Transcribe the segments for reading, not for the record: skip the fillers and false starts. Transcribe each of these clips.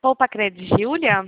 Poupa Cred, Júlia?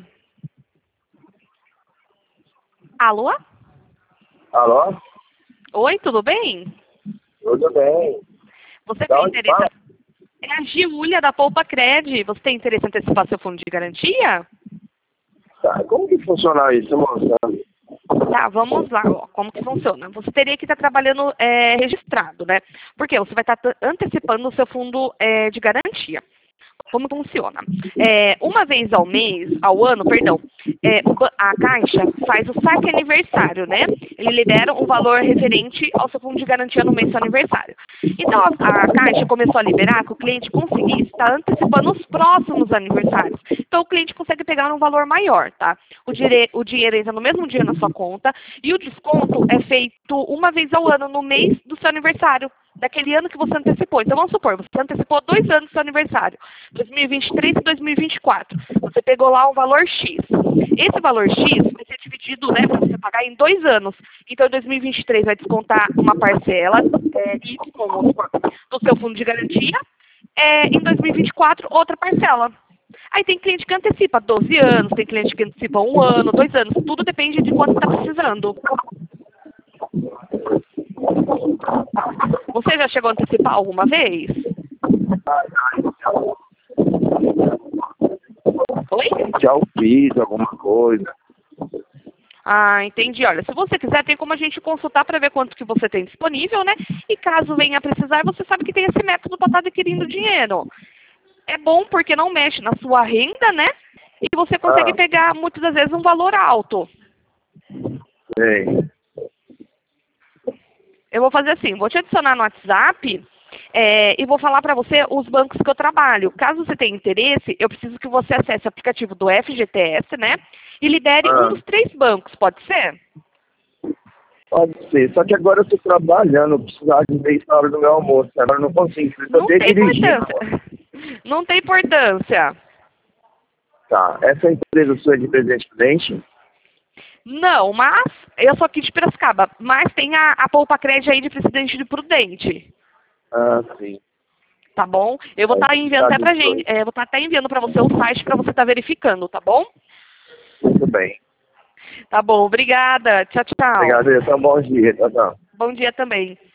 Alô? Alô? Oi, tudo bem? Tudo bem. Você Da tem onde interesse... fala? É a Júlia da Poupa Cred. Você tem interesse em antecipar seu fundo de garantia? Tá, como que funciona isso, moça? Tá, vamos lá, ó, como que funciona. Você teria que estar trabalhando registrado, né? Porque você vai estar antecipando o seu fundo de garantia. Como funciona? Uma vez ao mês, ao ano, perdão, a Caixa faz o saque aniversário, né? Ele libera um valor referente ao seu fundo de garantia no mês do seu aniversário. Então, a Caixa começou a liberar que o cliente conseguisse estar antecipando os próximos aniversários. Então, o cliente consegue pegar um valor maior, tá? O dinheiro entra no mesmo dia na sua conta e o desconto é feito uma vez ao ano, no mês do seu aniversário, daquele ano que você antecipou. Então, vamos supor, você antecipou 2 anos do seu aniversário, 2023 e 2024. Você pegou lá um valor X. Esse valor X vai ser dividido, né, para você pagar em 2 anos. Então, em 2023 vai descontar uma parcela, Y, vamos supor, do seu fundo de garantia. Em 2024, outra parcela. Aí tem cliente que antecipa 12 anos, tem cliente que antecipa 1 ano, 2 anos. Tudo depende de quanto está precisando. Você já chegou a antecipar alguma vez? Oi? Já fiz alguma coisa. Ah, entendi. Olha, se você quiser, tem como a gente consultar para ver quanto que você tem disponível, né? E caso venha a precisar, você sabe que tem esse método para estar adquirindo dinheiro. É bom porque não mexe na sua renda, né? E você consegue pegar, muitas das vezes, um valor alto. Sei. Eu vou fazer assim, vou te adicionar no WhatsApp e vou falar para você os bancos que eu trabalho. Caso você tenha interesse, eu preciso que você acesse o aplicativo do FGTS, né? E libere um dos 3 bancos, pode ser? Pode ser. Só que agora eu estou trabalhando, eu precisava de ver isso na hora do meu almoço. Agora eu não consigo, eu estou Não tem dirigindo. importância. Não tem importância. Tá. Essa empresa sua é de Presidente Prudente? Não, mas eu sou aqui de Piracicaba. Mas tem a Poupa Cred aí de Presidente de Prudente. Ah, sim. Tá bom? Eu vou estar enviando até pra gente. Vou estar até enviando para você o site para você estar verificando, tá bom? Muito bem. Tá bom, obrigada. Tchau, tchau. Obrigado, então bom dia. Tchau, tchau. Bom dia também.